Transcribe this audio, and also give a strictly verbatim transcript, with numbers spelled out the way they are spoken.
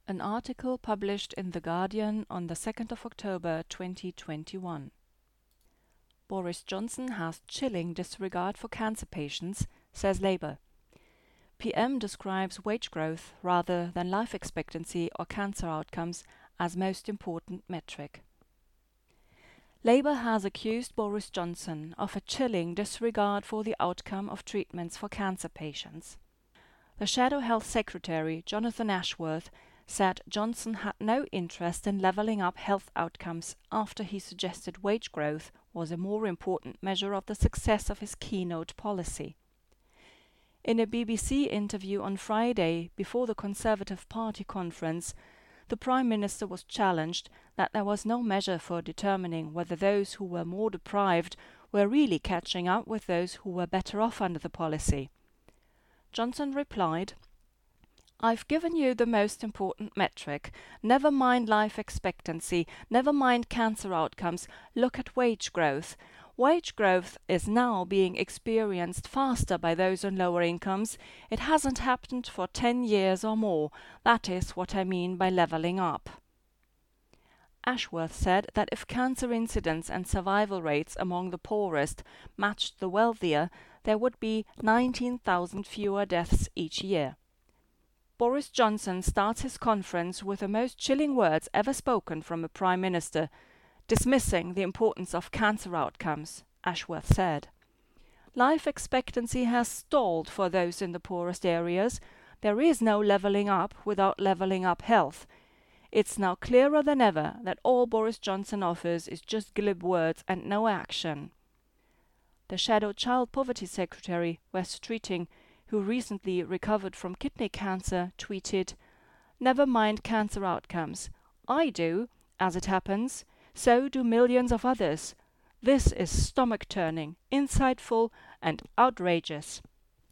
An article published in The Guardian on the second of October twenty twenty-one. Boris Johnson has chilling disregard for cancer patients, says Labour. P M describes wage growth rather than life expectancy or cancer outcomes as most important metric. Labour has accused Boris Johnson of a chilling disregard for the outcome of treatments for cancer patients. The Shadow Health Secretary, Jonathan Ashworth, said Johnson had no interest in levelling up health outcomes after he suggested wage growth was a more important measure of the success of his keynote policy. In a B B C interview on Friday before the Conservative Party conference, the Prime Minister was challenged that there was no measure for determining whether those who were more deprived were really catching up with those who were better off under the policy. Johnson replied, "I've given you the most important metric. Never mind life expectancy, never mind cancer outcomes, look at wage growth. Wage growth is now being experienced faster by those on lower incomes. It hasn't happened for ten years or more. That is what I mean by levelling up." Ashworth said that if cancer incidence and survival rates among the poorest matched the wealthier, there would be nineteen thousand fewer deaths each year. Boris Johnson starts his conference with the most chilling words ever spoken from a Prime Minister, dismissing the importance of cancer outcomes, Ashworth said. Life expectancy has stalled for those in the poorest areas. There is no levelling up without levelling up health. It's now clearer than ever that all Boris Johnson offers is just glib words and no action. The Shadow Child Poverty Secretary, Wes Streeting, who recently recovered from kidney cancer, tweeted, "Never mind cancer outcomes. I do, as it happens. So do millions of others. This is stomach-turning, insightful, and outrageous."